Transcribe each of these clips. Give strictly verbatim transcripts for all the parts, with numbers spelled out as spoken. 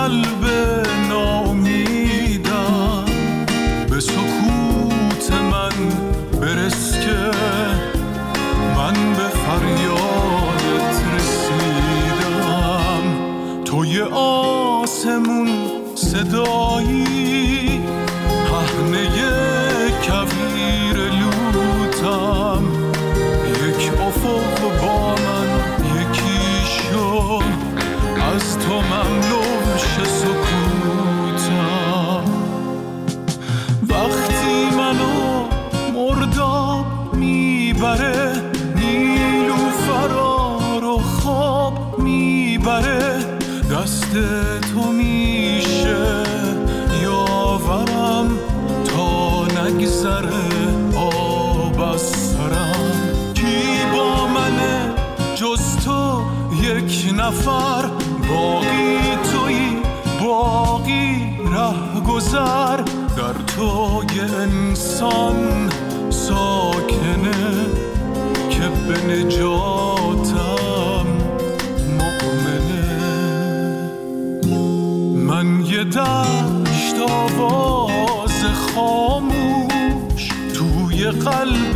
قلب ناامیدم، به سکوت من برس که من به فریادت رسیدم. توی آسمون صدایی، پهنه کویر لوتم، یک افق با من یکی شد، از تو مملوش سکوتم. وقتی منو مرداب میبره، نیلوفرا رو خواب میبره، دست تو میشه یاورم تا نگذره آب از سرم. کی با منه جز تو یک نفر، باقی تویی باقی ره گذر، در تو یه انسان ساکنه که به نجاتم مؤمنه. من یه دشت آواز خاموش توی قلب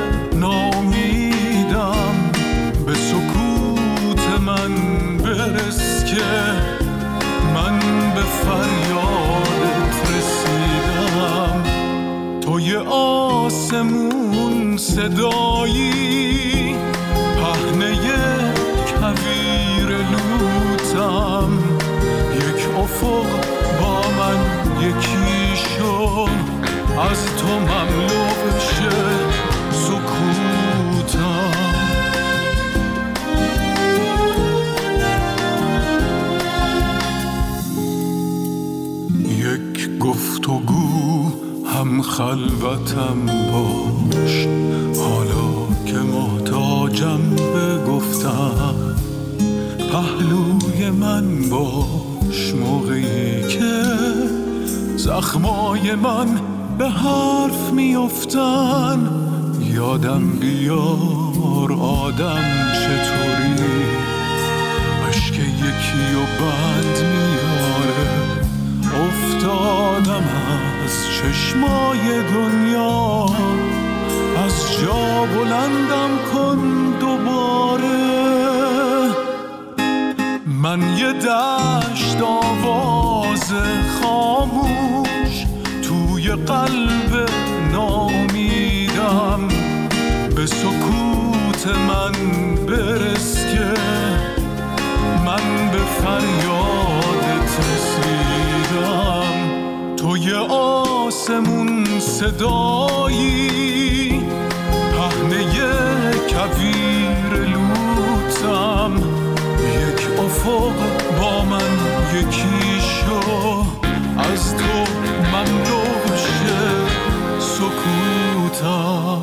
ناامیدم، به سکوت من برس که من به فریادت رسیدم. توی آسمون صدایی، پهنه کویر لوتم، یک افق با من یکی شد، از تو مملو شه سکوتم. یک گفتگو هم خلوتم باش، حالا که محتاجم به گفتم، پهلوی من باش موقعی که زخمای من به حرف میافتن. یادم بیار آدم چطوری، اشک یکی و بند میاره، افتادم از چشمای دنیا، از جا بلندم کن دوباره. من یه دشت آواز خاموش توی قلب ناامیدم، به سکوت من برس که من به فریادت رسیدم. توی آسمون صدایی، پهنه کویر لوتم، یک افق با من یکی شو، از تو مملو شه سکوتم.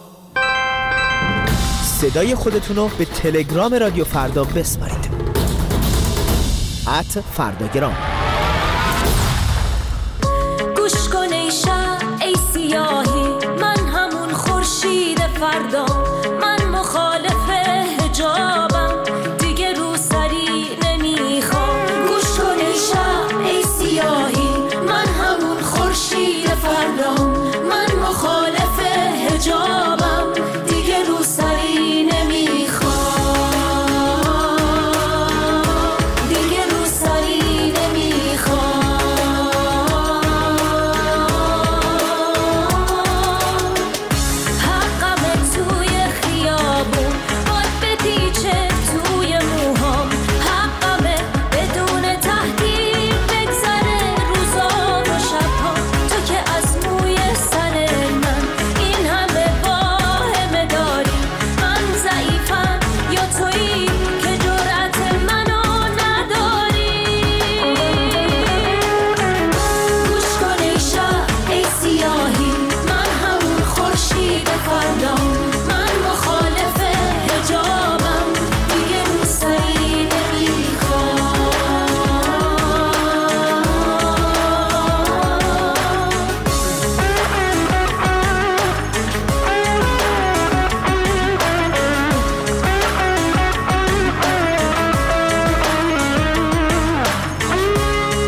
صدای خودتونو به تلگرام رادیو فردا بسپارید. ات فرداگرام. گوش کن ای شب ای سیاهی، من همون خورشید فردا، من مخالف حجابم، دیگه رو سری نمیخوام. گوش کن ای شب ای سیاهی، من همون خورشید فردا، من مخالف حجابم، دیگه رو سری نمیخوام، دیگه رو سری نمیخوام. حقم توی خیابون باد بپیچه توی موهام، حقمه بدون تهدید بگذره روزا و شبها. تو که از موی سر من این همه واهمه داری، من ضعیفم یا تویی که جرأت منو نداری. گوش کن ای شب ای سیاهی، من همون خورشید فردام، من مخالف حجابم، دیگه رو سری نمیخوام.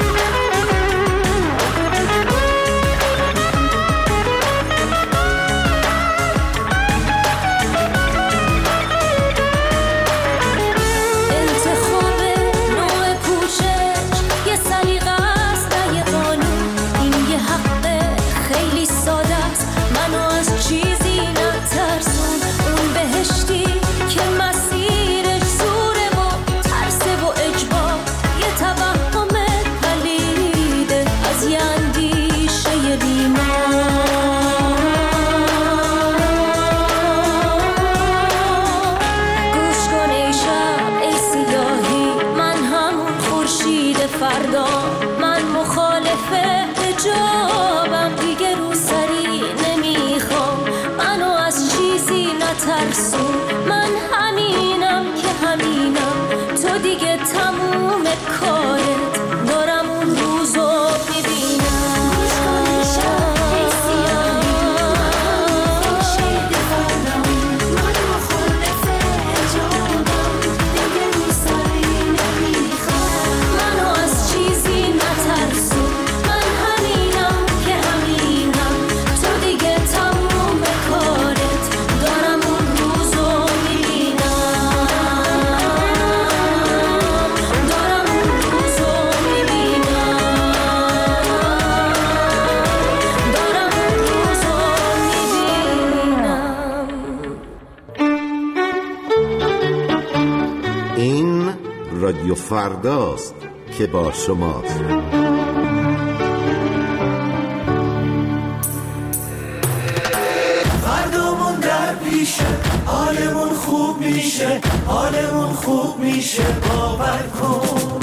نترسون من همینم که همینم تو دیگه تموم کارت دارم اون روزو میبینم گوش کن شب ای سیاهی من خورشید فردام من مخالف حجابم دیگه روسری نمیخوام منو از چیزی نترسون من همینم که همینم تو دیگه تموم کارت دارم اون روزو میبینم دارم اون روزو میبینم دارم اون روزو میبینم این رادیو فرداست که با شماست. فردامون در پیشه حالمون خوب میشه حالمون خوب میشه باور کن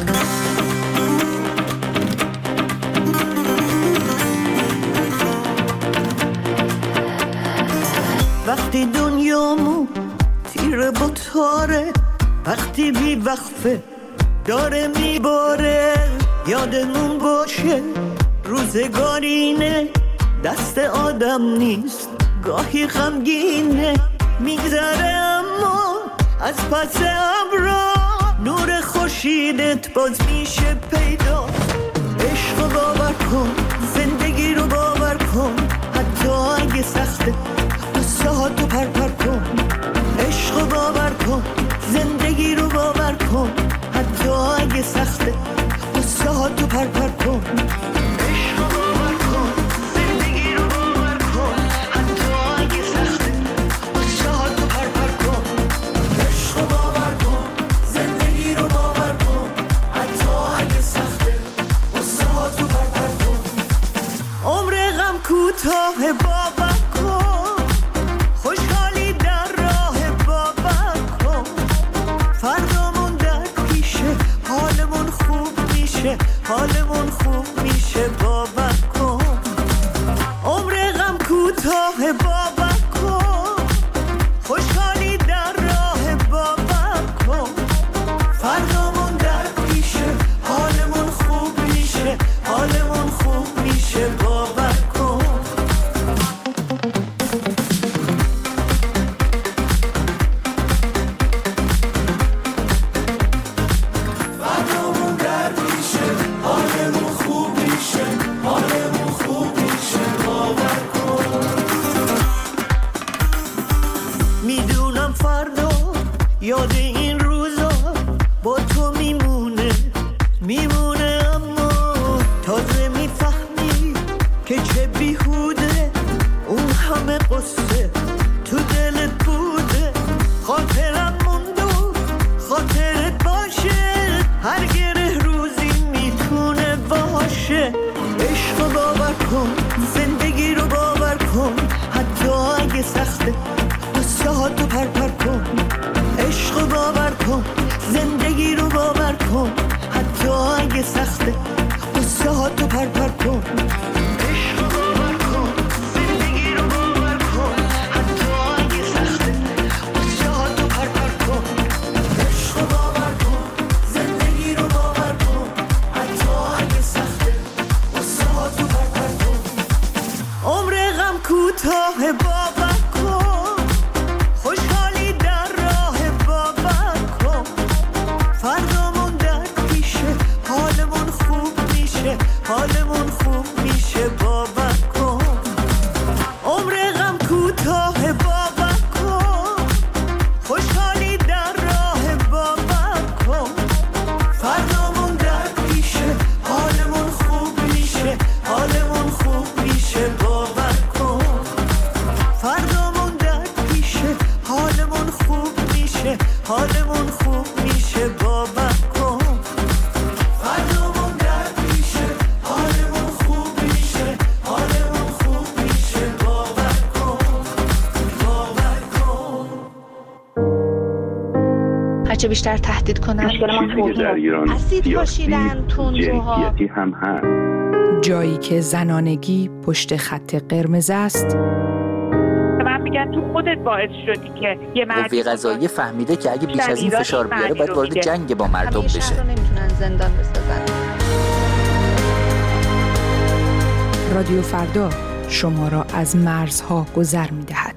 وقتی دنیامون تیره با تاره وقتی بی وقفه داره میباره یادمون باشه روزگارینه دست آدم نیست گاهی غمگینه میگذره اما از پس ابرا نور خورشیدت باز میشه پیدا عشق رو باور کن زندگی رو باور کن حتی اگه سخته قصه ها تو پر پر کن عشق رو باور کن زندگی رو باور کن حتی اگه سخته قصه ها تو پر پر کن عشق رو باور کن زندگی رو باور کن حتی اگه سخته قصه ها تو پر پر کن عشق رو باور کن زندگی رو باور کن حتی اگه سخته قصه ها تو پر پر کن عمر غم کوتاه باور کن خوشحالی در راه باور کن فردامون در پیشه حالمون خوب میشه حالمون خوب میشه باور کن عمر غم کوتاه باور کن خوشحالی در راه باور کن فردامون در پیشه حالمون خوب میشه حالمون خوب میشه باور کن فردامون در پیشه حالمون خوب میشه حالمون خوب میشه باور کن میدونم فردا یاد این روزا با تو میمونه میمونه اما تازه میفهمی که چه بیهوده اون همه قصه تو دلت بوده خاطرم موندو خاطرت باشه هر گره روزی میتونه باشه عشق رو باور کن زندگی رو باور کن حتی اگه سخته قصه ها تو پر پر کن عشق رو باور کن زندگی رو باور کن حتی اگه سخته قصه ها تو پر پر کن عشق رو باور کن زندگی رو باور کن حتی اگه سخته قصه ها تو پر پر کن عشق رو باور کن زندگی رو باور کن حتی اگه سخته قصه ها تو پر پر کن عمر غم کوتاه باور کن خوشحالی در راه باور کن فردامون در پیشه حالمون خوب میشه حالمون خوب میشه باور کن عمر غم کوتاه باور کن خوشحالی در راه باور کن فردامون در پیشه حالمون خوب میشه حالمون خوب میشه باور کن فردامون در پیشه حالمون خوب میشه حالمون خوب میشه باور کن فردامون در پیشه حالمون خوب میشه حالمون خوب میشه باور کن باور کن هرچه بیشتر تهدید کنن چیزی که در ایران اسید پاشیدن تندروها جنسیتی هم هست جایی که زنانگی پشت خط قرمز است. من میگن تو خودت باعث شدی که یه مردی قوه قضاییه فهمیده که اگه بیش از این فشار بیاره باید وارد جنگ با مردم بشه. شهر رو نمیتونن زندان بسازن. رادیو فردا شما را از مرزها گذر می‌دهد.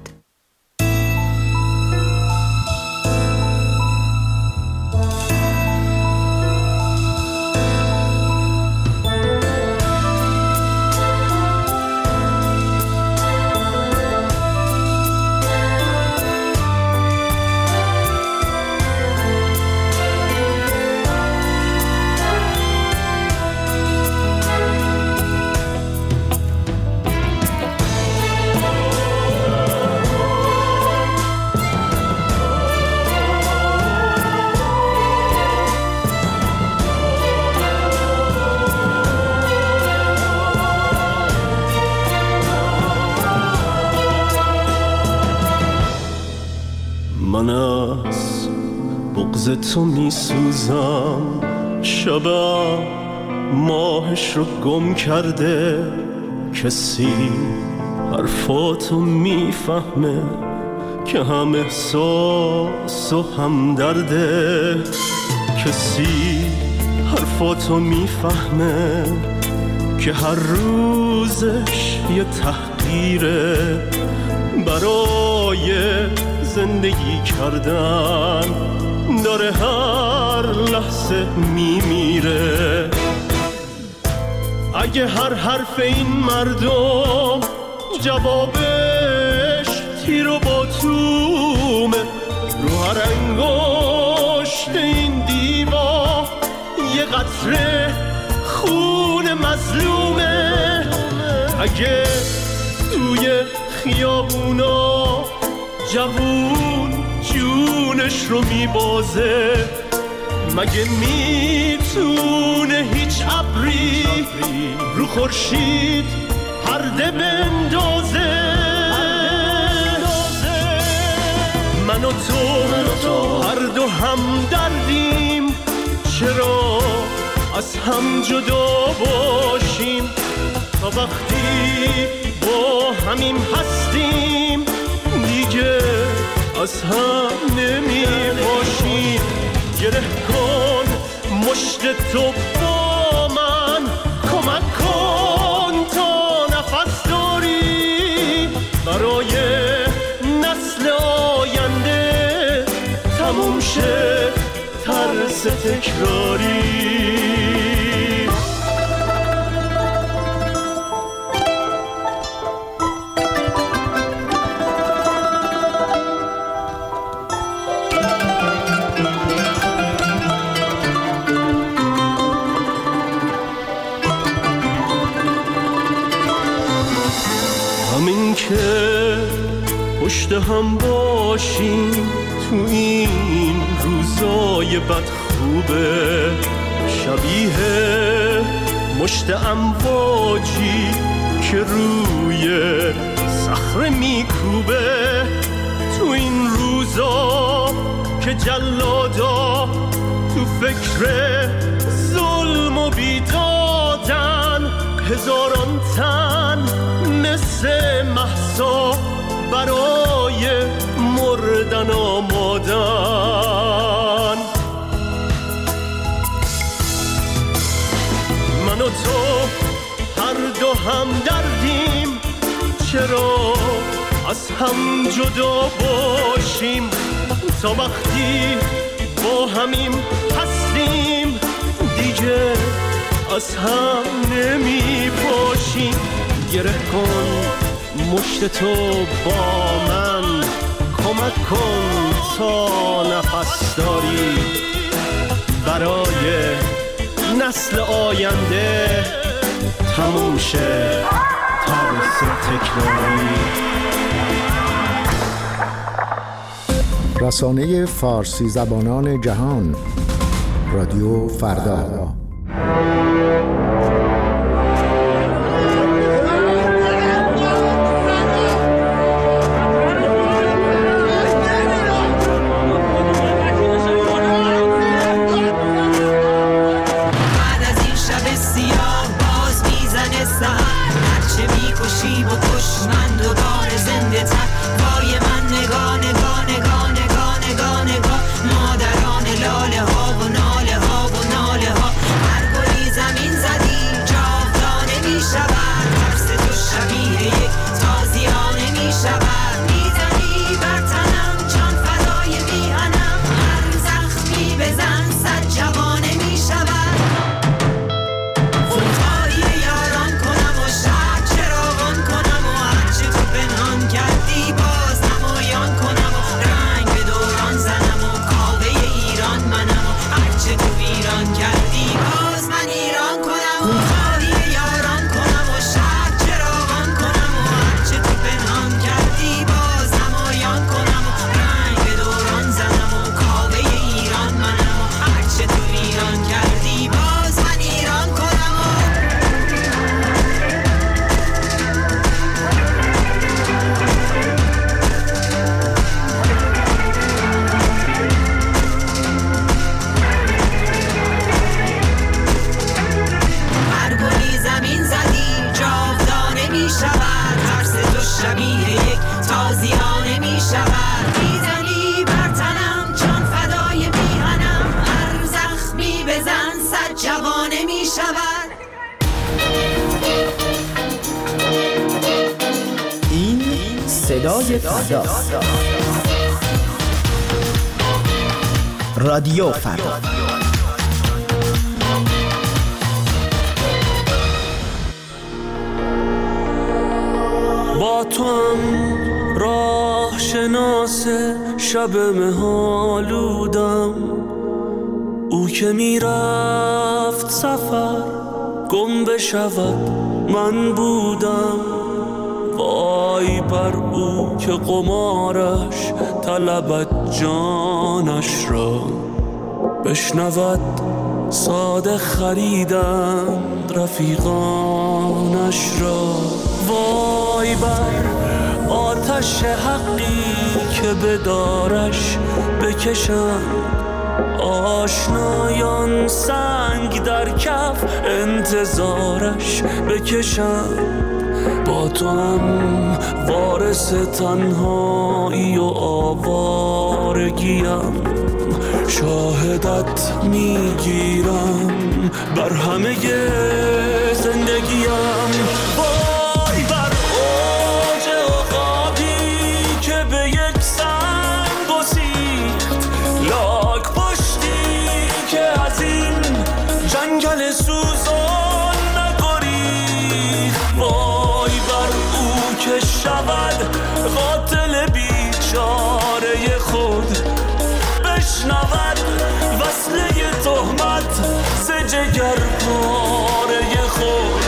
من از بغض تو می سوزم، شبم ماهش رو گم کرده، کسی حرفاتو می فهمه که هم احساس و هم درده، کسی حرفاتو می فهمه که هر روزش یه تحقیره، برای زندگی کردن داره هر لحظه میمیره. اگه هر حرف این مردم جوابش تیر و باتومه، رو هر انگشت این دیوار یه قطره خون مظلومه، اگه توی خیابونا جوون جونش رو میبازه، مگه میتونه هیچ ابری رو خورشید پرده بندازه؟ من و تو هر دو هم دردیم، چرا از هم جدا باشیم؟ تا وقتی با همیم هستیم دیگه از هم نمی باشیم. گره کن مشت تو با من، کمک کن تا نفس داری، برای نسل آینده تموم شه ترس تکراری. همین که پشت هم باشیم تو این روزای بد خوبه، شبیه مشت امواجی که روی صخره میکوبه. تو این روزا که جلادا تو فکر ظلم و بیدادن، هزاران تن مثل مهسا برای مردن آمادن. من و تو هر دو هم دردیم، چرا از هم جدا باشیم؟ تا وقتی با همیم هستیم دیگه از هم نمی باشیم. گره کن مشت تو با من، کمک کن تا نفس داری، برای نسل آینده تموم شه ترس تکراری. رسانه فارسی زبانان جهان، رادیو فردا. شب سیاه باز میزنه سحر، هرچه میکشی زخمی بکش من دوباره زنده تر. وای من نگاه نگاه نگاه نگاه نگاه نگاه مادران لاله ها و ناله ها و ناله ها. هر گلی زمین زدی جاودانه می شود، ترس تو شبیه یک تازیانه می شود. میزنی بر تنم جان فدای میهنم، هر زخمی بزن صد جوانه می شود. خونخواهی یاران کنم و شهر چراغان کنم و هرچه تو پنهان کردی باز نمایان کنم و رنگ به دوران زنم و کاوه ایران منم و هرچه تو ویران کردی باز من ایران کنم. خونخواهی یاران کنم و شهر چراغان کنم و هرچه تو پنهان کردی باز نمایان کنم و رنگ به دوران زنم و کاوه ایران منم و هرچه تو ویران کردی باز من ایران کنم. هر گلی زمین زدی جاودانه می شود، ترس تو شبیه یک تازیانه می شود. میزنی بر تنم جان فدای میهنم، هر زخمی بزن صد جوانه می شود. این صدای فردا، رادیو فردا. با تو هم راه شناس شب مهالودم، او که میرفت سفر گم بشود من بودم. وای بر او که قمارش طلبت جانش را، بشنود ساده خریدند رفیقانش را. وای بر آتش حقی که به دارش بکشند آشنایان، سنگ در کف انتظارش بکشند. با تو هم وارث تنهایی و آوارگیم، شاهدت میگیرم بر همه زندگیم. وای بر اوج عقابی که به یک سنگ گسیخت، لاک پشتی که از این جنگل سوزان نگریخت. وای بر او که شود قاتل بیچاره خود، بشنود وصله تهمت ز جگر پاره خود.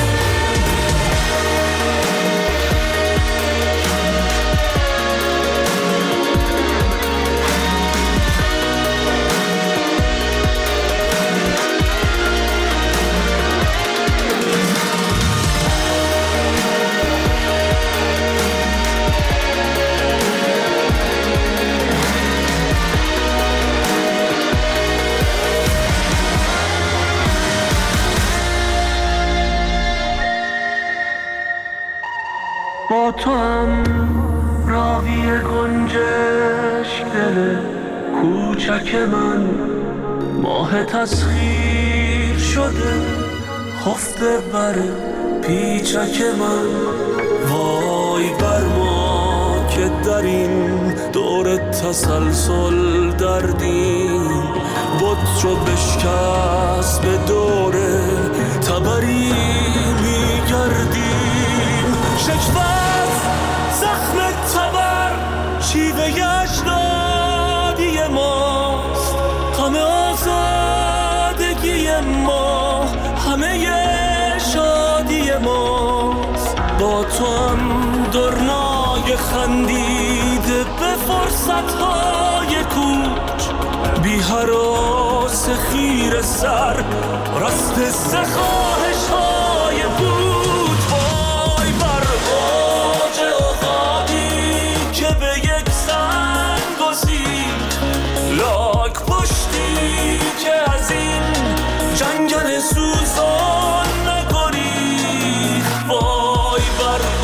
با تو هم راوی گنجش دل کوچک من، ماه تسخیر شده خفته بر پیچک من. وای بر ما که در این دور تسلسل دردیم، بت رو بشکست به دور تبری میگردیم. شکوت زخم تبر شیوه اجدادی ماست، همه آزادگی ما، همه شادی ماست. با تو هم درنای خندیده به فرصتهای کوچ، بی هراس خیر سر رست سخواهش های بود. وای بر اوج عقابی که به یک سنگ گسیخت، لاک پشتی که از این جنگل سوزان نگریخت. وای بر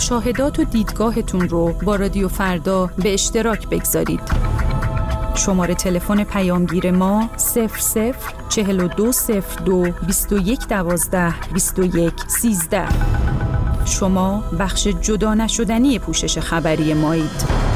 مشاهدات و دیدگاهتون رو با رادیو فردا به اشتراک بگذارید. شماره تلفن پیامگیر ما صفر صفر چهل و دو صفر دو بیست و یک دوازده بیست و یک سیزده. شما بخش جدا نشدنی پوشش خبری مایید.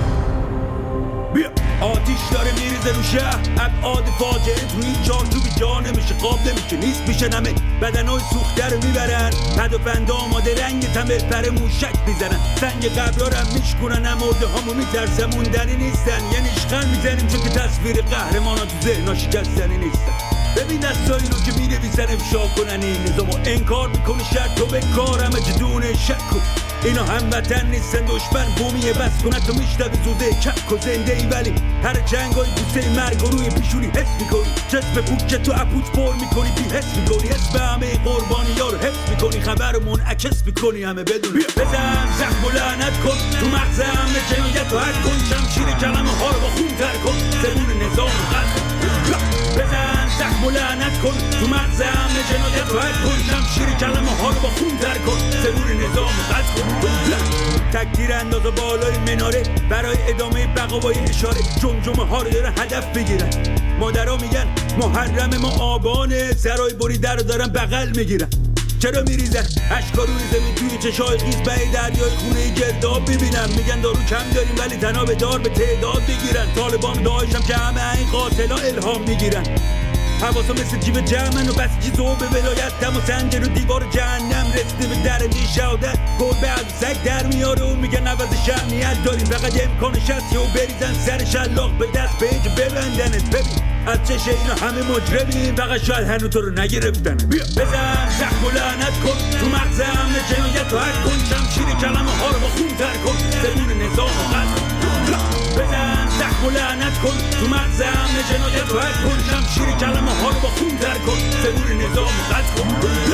آتیش داره میریزه رو شهر، ابعاد فاجعه توی این جان تو بی جا نمیشه، قاب نمیشه، نیست میشه نمه، بدنای سوخته رو میبرن، پد و پند آماده رنگ تمه پر موشک میزنن، سنگ قبرا رو میشکنن، مرده هامو میترسن، موندنی نیستن، یه نیشخن میزنیم چون که تصویر قهرمانا تو ذهنا شکستنی نیستن. ببین دستایی رو که می‌نویسن افشا کنن این نظامو انکار میکنی، شرط تو به کار همه جدونه شک کن، اینا هموطن نیستن، دشمن بومیه بس کنن تو میشنوی زوده کک و زنده ای، ولی هر جنگای بوسه مرگ و روی پیشونی حس میکنی، جسم پوک که تو اپوچ پر میکنی بی حس میکنی، اسم همه قربانی ها رو حس میکنی، خبر رو منعکس میکنی همه بدون بزن زخم و لعنت کن تو مغز همه جنایت و حد کن، شمشیر کلمه ها رو با خون تر کن، زبون نظام و قلب بزن زخم و لعنت کن تو مغز همه جنایت و حد کن، شمشیر کلمه ها رو با خون تر کن، زبون نظام و قلب کن، تکتیر انداز بالای مناره برای ادامه بقا اشاره، جمجمه ها رو دارن هدف بگیرن، مادرها میگن محرم ما آبانه، سرای بریده رو دارن بغل میگیرن، چرا میریزن اشکا روی زمین توی چشای خیز به دریای خونه گرداب ببینم، میگن دارو کم داریم ولی تنها به دار به تعداد بگیرن، طالبان داعش هم که همه این قاتلا الهام میگیرن، حواسا مثل جیب جمعن و بسیجی زوب ولایت دم و سنجر و دیوار جهنم رسیده به در نیشادت، گربه از سگ در میاره و میگن عوض شهنیت داریم، فقط امکانش هست و بریزن سر شلاق به دست پیج ببندنت، ببین از چشه اینا همه مجرمیم، فقط شاید هنو تو رو نگرفتن، بیا بزن زخم و لعنت کن تو مغز همه جنایت و حد کن، شمشیر کلمه ها رو با خون تر کن، زبون نظام و قلب بزن زخم و لعنت کن تو مغز همه جنایت و حد کن، شمشیر کلمه ها رو با خون تر کن، زبون نظام و قلب کن،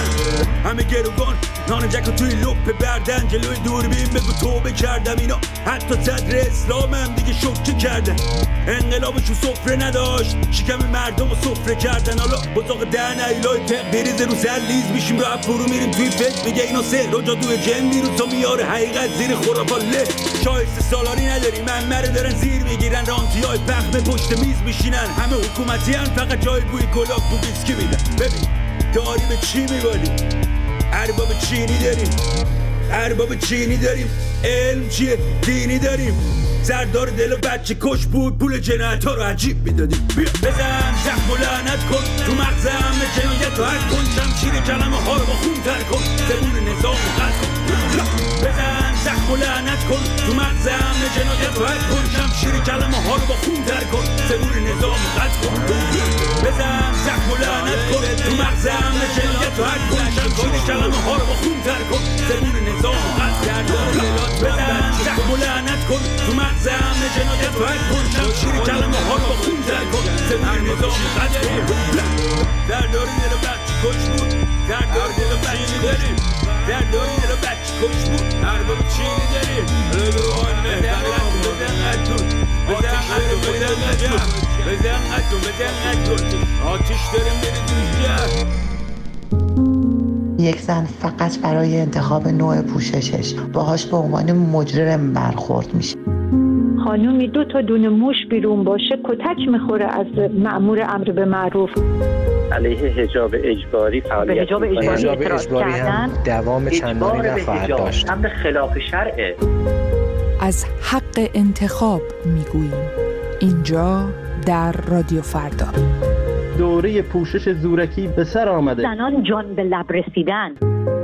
همه گروگان نان جک توی لپ بردن، جلوی دوربین بگو توبه کردم، اینا حتی صدر اسلام هم دیگه شوکه کردن، انقلابشون سفره نداشت شکم مردم رو سفره کردن، حالا بزاق دهن ایلای تق بریزه رو سر لیز میشیم رو اپ فرو میریم توی فکر، میگه اینا سهر و جادوی جن میرون تا میاره حقیقت زیر خرافات له، شایسته سالاری نداریم منمره دارن زیر میگیرن، رانتی های پخمه پشت میز میشینن، همه حکومتی هن فقط جای بوی گلاک بو بیسکی میدن، ببین داری به چی میبالی؟ ارباب چینی داریم، ارباب چینی داریم، علم چیه؟ دینی داریم، سردار دل و بچه کش بود، پول جنایت ها رو عجیب میدادیم، بزن زخم و لعنت کن تو مغز همه جنایت و حد کن، شمشیر کلمه ها رو با خون تر کن، زبون نظام و قلب کن، بزن زخم و لعنت کن تو مغز همه جنایت و حد کن، شمشیر کلمه ها رو با خون تر کن، زبون نظام و قلب کن، بزن زخم و لعنت کن تو مغز همه جنایت و حد کن، شمشیر کلمه ها رو با خون تر کن، زبون نظام و قلب کن، بزن زخم و لعنت کن تو مغز همه جنایت و حد کن، شمشیر کلمه ها رو با خون تر کن، زبون نظام و قلب کن، درداری دل بچه کش بود، درداری دل بچه کش بود، درداری دل بچه کش بود، ارباب چینی داریم، روحان مهدر بزن قدون، بزن قدون، بزن قدون، بزن قدون، بزن قدون، آتیش داریم بریدیم شهر. یک زن فقط برای انتخاب نوع پوششش باهاش به عنوان مجرم برخورد میشه. خانومی دو تا دونه موش بیرون باشه کتک میخوره از مأمور امر به معروف. علیه حجاب اجباری فعالیت حجاب اجباری اعتراض کردن، دوام چندانی نخواهد داشت. امر خلاف شرعه. از حق انتخاب میگوییم اینجا در رادیو فردا. دوره پوشش زورکی به سر آمده. زنان جان به لب رسیدن.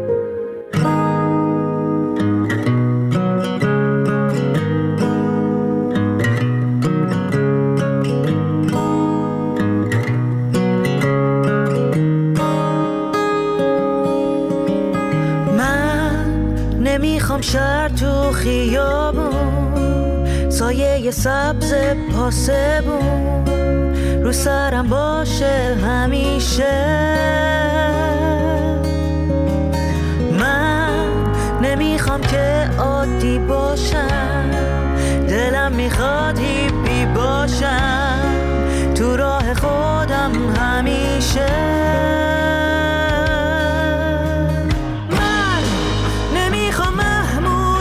نمیخوام شهر تو خیابون، سایه سبز پاسبون رو سرم باشه همیشه. من نمیخوام که عادی باشم، دلم میخواد هیپی باشم تو راه خودم همیشه. من نمیخوام محمود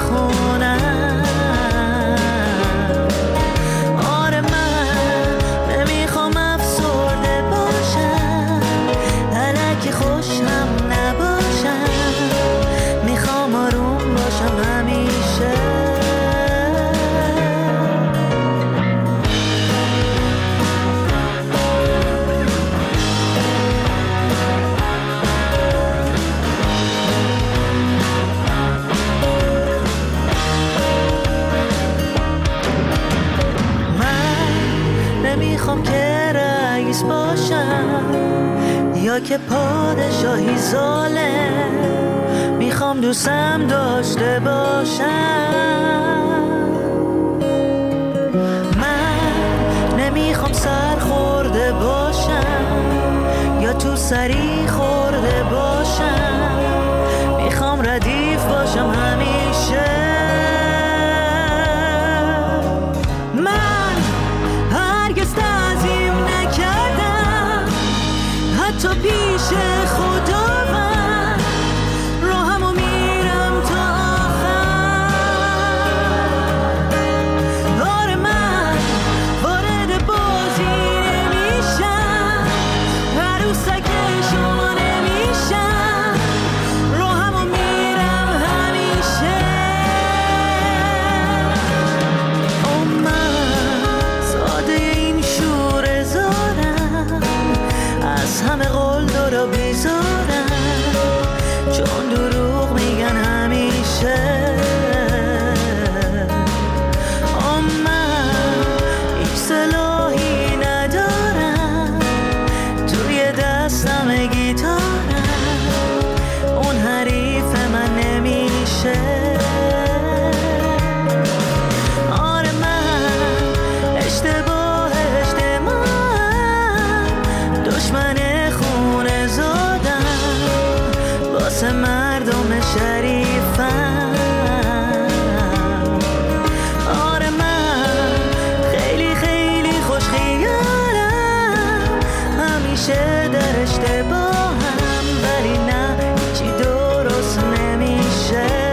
بخونم. آره من نمیخوام افسرده باشم، الکی خوشم نباشم، میخوام آروم باشم همیشه. نمیخوام که رئیس باشم یا که پادشاهی ظالم، میخوام دوستم داشته باشم. من نمیخوام سر خورده باشم یا تو سری خورده باشم، میخوام ردیف باشم همیشه. تو پیش خداوند راهمو میرم تا آخر. آره من وارد بازی نمیشم، عروسک شما نمیشم، راهمو میرم همیشه. او من ساده این شور زارم، از همه قول دارا بیزارم، چون دروغ میگن همیشه. آم من هیچ سلاحی ندارم، توی دستم گیتارم، اون حریف من نمیشه. آره من اشتباه اجتماع، دشمن خونه زادم، واسه مردم شریفم. آره من خیلی خیلی خوش خیالم، همیشه در اشتباهم، ولی نه هیچی درست نمیشه.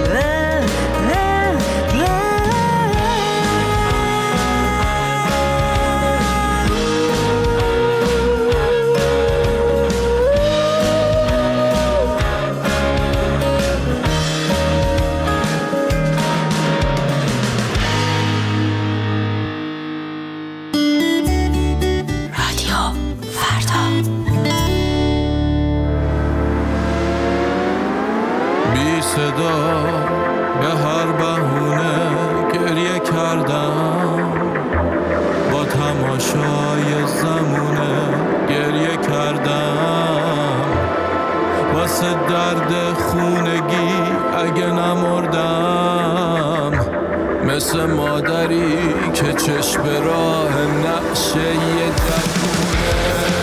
صدا به هر بهونه گریه کردم، با تماشای زمونه گریه کردم، واسه درد خونگی اگه نمردم، مثل مادری که چشم راه نقشه یه جوونه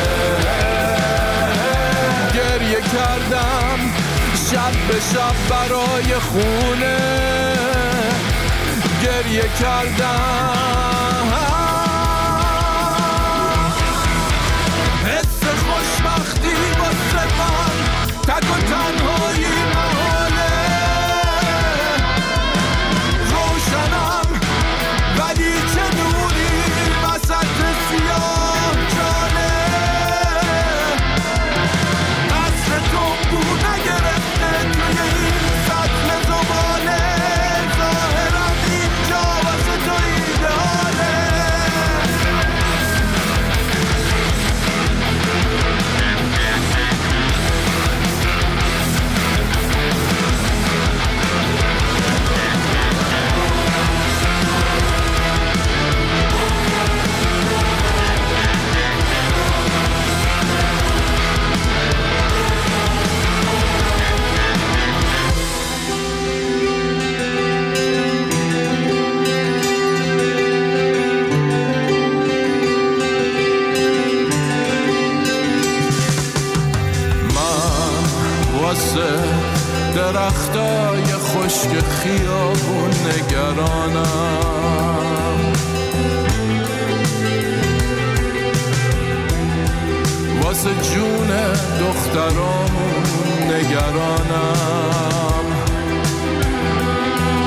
گریه کردم، شب به شب برای خونه گریه کردم. حس خوشبختی واسه من تک و تنهایی محاله، روشنم ولی چه نوری وسط سیاه جانه، عصر تو نگرفته توی این سطل زباله، ظاهرم اینجا واسه تو ایداله. درختای خشک خیابون نگرانم، واسه جون دخترامون نگرانم،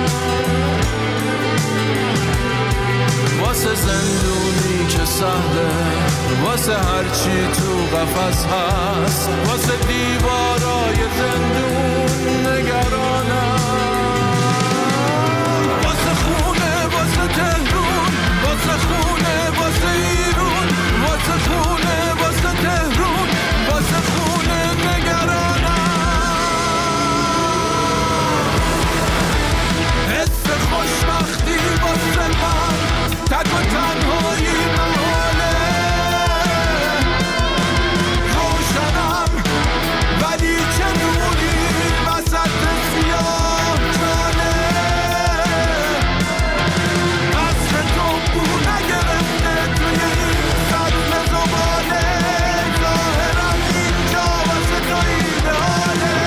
چی تو قفس هست، واسه دیوارای زندون نگرانم، واسه خونه واسه تهرون، واسه خونه واسه ایرون، واسه خونه واسه تهرون، واسه خونه نگرانم. حس خوشبختی واسه من تک و تنهایی محاله، روشنم ولی چه نوری وسط سیاه جانه، عصر تو بو نگرفته توی این سطح زباله، ظاهرم اینجا واسه تو ایدهاله.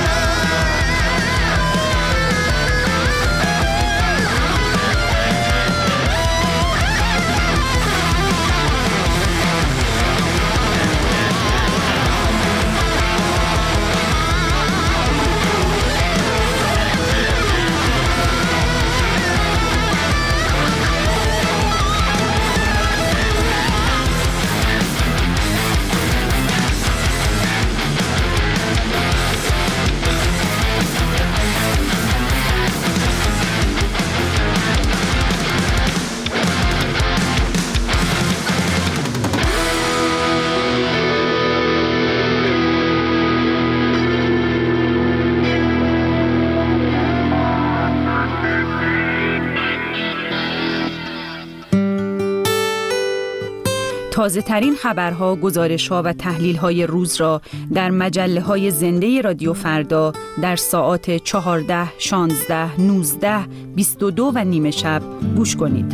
تازه ترین خبرها، گزارش‌ها و تحلیل‌های روز را در مجله‌های زنده رادیو فردا در ساعات چهارده، شانزده، نوزده، بیست و دو و نیمه شب گوش کنید.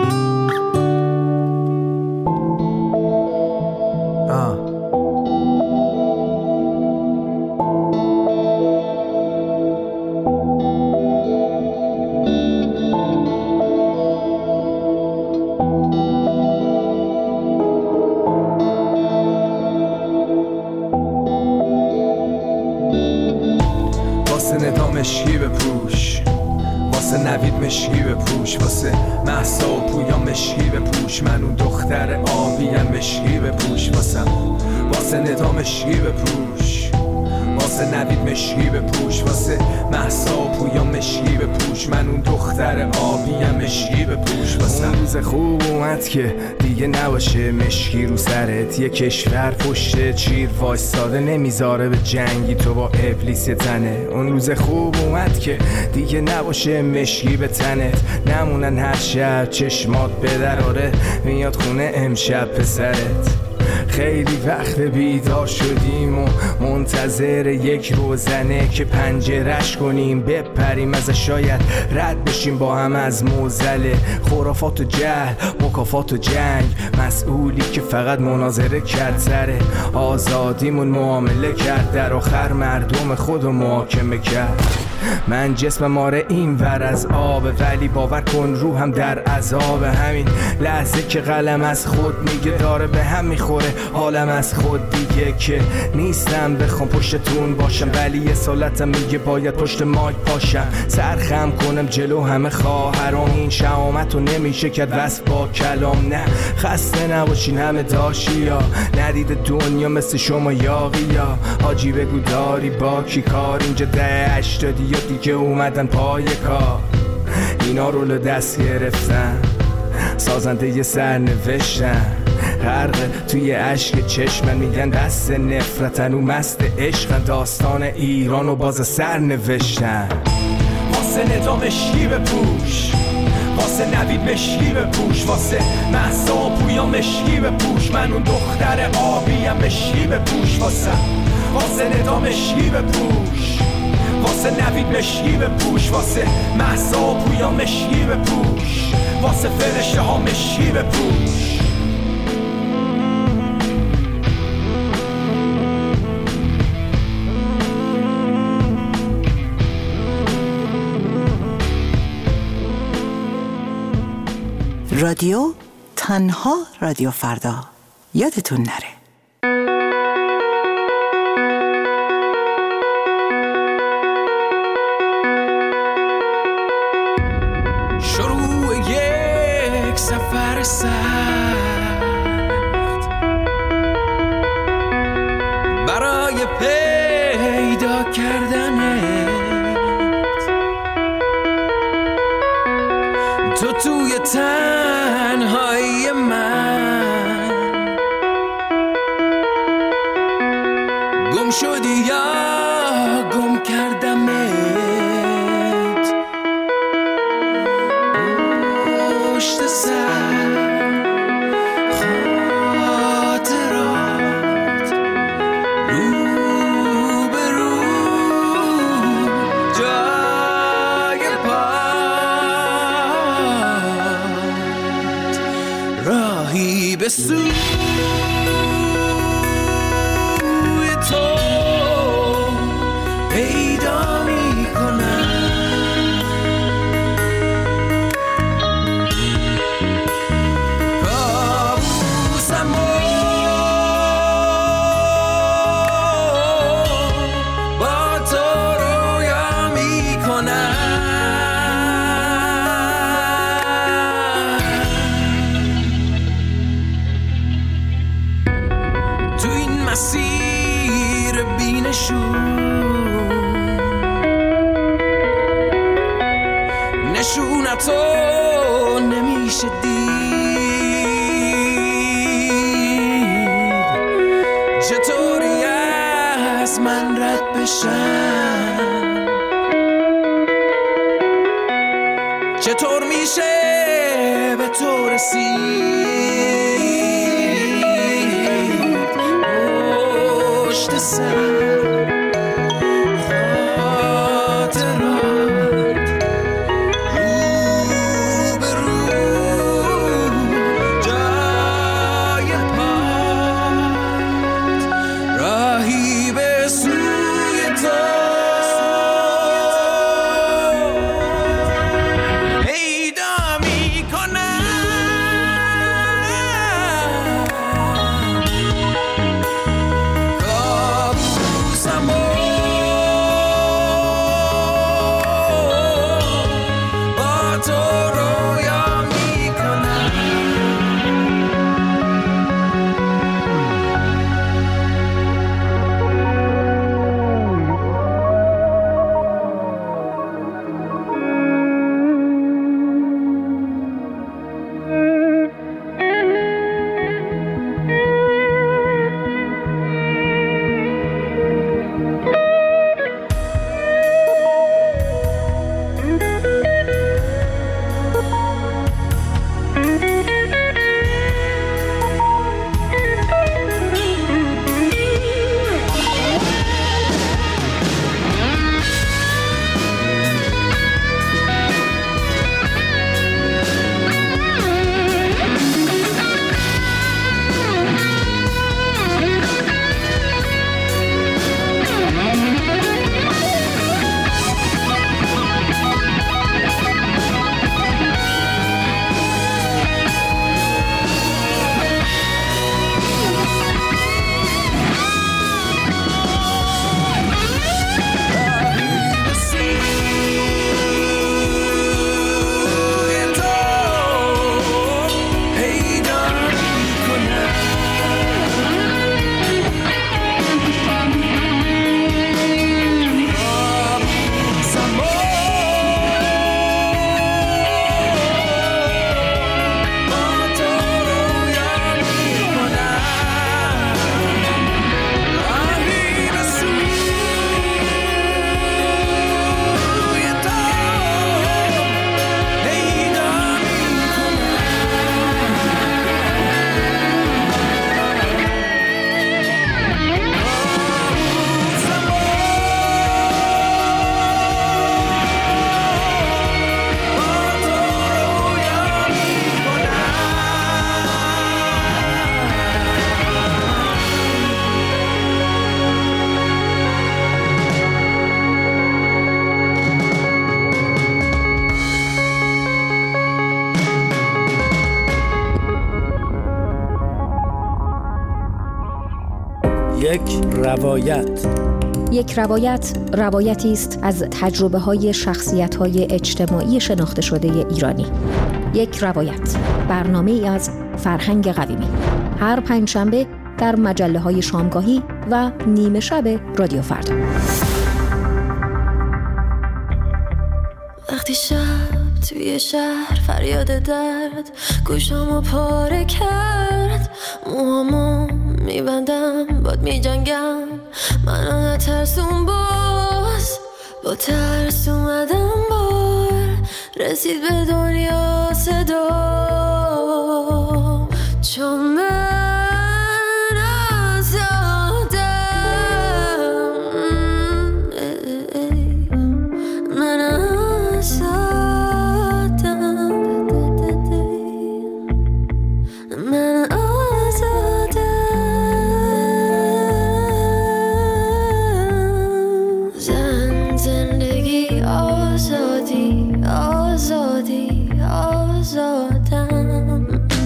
آه. مشکی بپوش، واسه نوید مشکی بپوش، واسه مهسا و پویا مشکی بپوش، من اون دختر آبیم مشکی بپوش، واسه واسه ندا مشکی بپوش، واسه نوید مشکی بپوش، واسه مهسا و پویا مشکی بپوش، من اون دختر آبیم مشکی بپوش، واسه اون روز خوب اومد که دیگه نباشه مشکی رو سرت، یه کشور پشت چیر وایستاده نمیذاره به جنگی تو با ابلیس تنه، اون روز خوب اومد که دیگه نباشه مشکی به تنت، نمونن هر شب چشمات به دراره میاد خونه امشب پسرت. خیلی وقت بیدار شدیم و منتظر یک روزنه که پنجرش کنیم بپریم ازش، شاید رد بشیم با هم از موزله خرافات و جهل، مکافات و جنگ، مسئولی که فقط مناظره کرد سر آزادیمون معامله کرد، در آخر مردم خودو محاکمه کرد. من جسمم آره این ور از آب، ولی باور کن روحم در عذاب، همین لحظه که قلم از خود میگه داره به هم میخوره حالم از خود دیگه، که نیستم بخوام پشتتون باشم ولی یه سالتم میگه باید پشت مایک پاشم، سرخم کنم جلو همه خواهرام، این شهامت رو نمیشه کرد وصف با کلام، نه خسته نباشین همه داشیا، ندید دنیا مثل شما یاقیا، حاجی بگو داری با کی کار، اینجا ده اشتادی یا دیگه اومدن پای کار، اینا رولو دست گرفتن سازنده یه سر نوشتن، غرق توی عشق چشمن میگن دست نفرتن و مست عشقن، داستان ایران و باز سر نوشتن. واسه ندا مشکی بپوش، واسه نوید مشکی بپوش، واسه مهسا و پویا مشکی بپوش، من اون دختر آبیم مشکی بپوش، واسه واسه ندا مشکی بپوش، واسه نوید مشکی بپوش، واسه مهسا و پویا مشکی بپوش، واسه فرشته ها مشکی بپوش. رادیو تنها رادیو فردا، یادتون نره. شروع یک سفر سخت، تو توی تنهایی من گم شدی یا گم کردمت پشت سر خاطرات رو به رو جای پات راهی به سوی تو پیدا می کنم کابوسم با تو رویا می کنم تو این مسیر بینشون نشونتو نمیشه دید چطوری از من رد بشن چطور میشه به تو رسید پشت سر یک روایت. یک روایت روایتی است از تجربه‌های شخصیت‌های اجتماعی شناخته شده ایرانی. یک روایت، برنامه‌ای از فرهنگ قویمی. هر پنجشنبه در مجله‌های شامگاهی و نیمه شب رادیو فردا. وقتی شب توی شهر فریاد درد گوشامو پاره کرد، موهامو میبندم باد میجنگم، منو نترسون باز، با ترس اومدم بار، رسید به دنیا صدا، چون من آزادم، من آزادم، من آزادم، زن زندگی آزادی آزادی آزادم،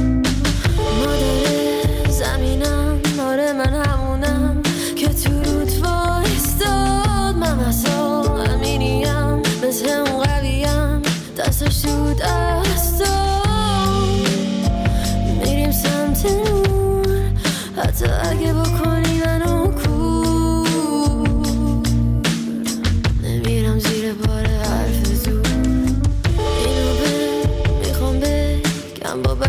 مادر زمینم، آره من همونم که تو رود وایستاد، من اصلا امینیم، مثل اون قویم، دستش تو دستم، میریم سمت نور، حتی اگه بکنی منو کور، نمیرم زیر بار حرف زور، اینو به میخوام بگم با